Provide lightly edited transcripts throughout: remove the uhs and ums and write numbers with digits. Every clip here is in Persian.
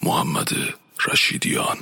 محمد رشیدیان.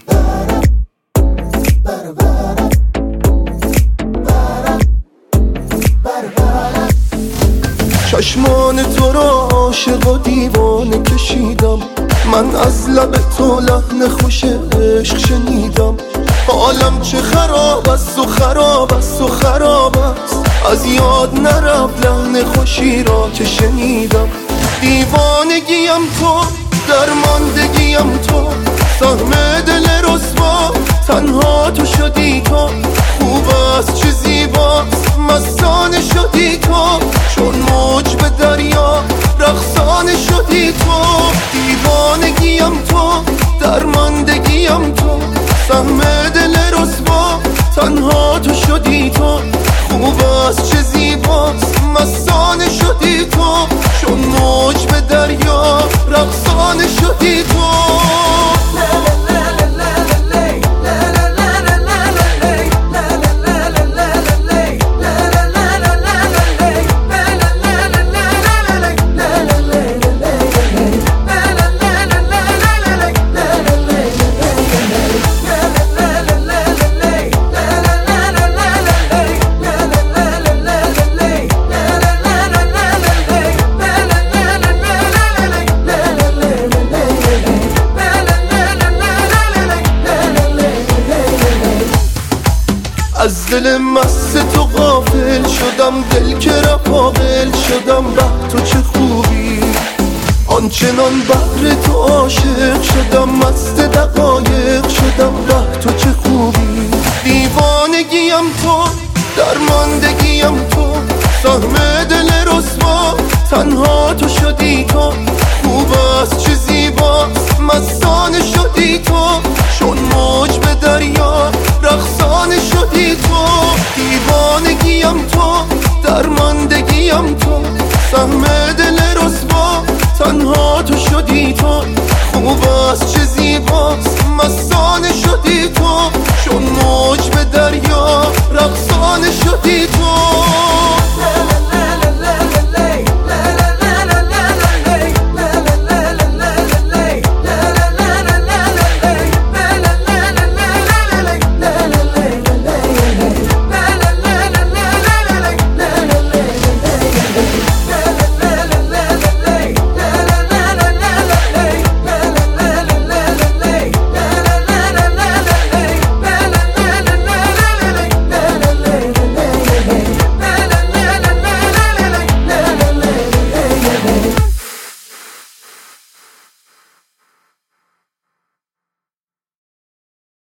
چشمان تو را عاشق و دیوانه کشیدم، من از لب تو لحن خوش عشق شنیدم. حالم چه خراب است و خراب است و خراب است، از یاد نرفت لحن خوشی را که شنیدم. دیوانگیم تو، درماندگیم تو، سهم دل رسوا تنها تو شدی تو. خوب است چه زیباست مستانه شدی تو، چون موج به دریا رقصانه شدی تو. دیوانگیم تو، درماندگیم تو، سهم دل رسوا تنها تو شدی تو. خوب است چه زیباست مستانه شدی تو، چون موج به دریا رقصانه شدی تو. از دل مست تو غافل شدم، دل که را قابل شدم. به تو چه خوبی، آنچنان بهر تو عاشق شدم. مست دقایق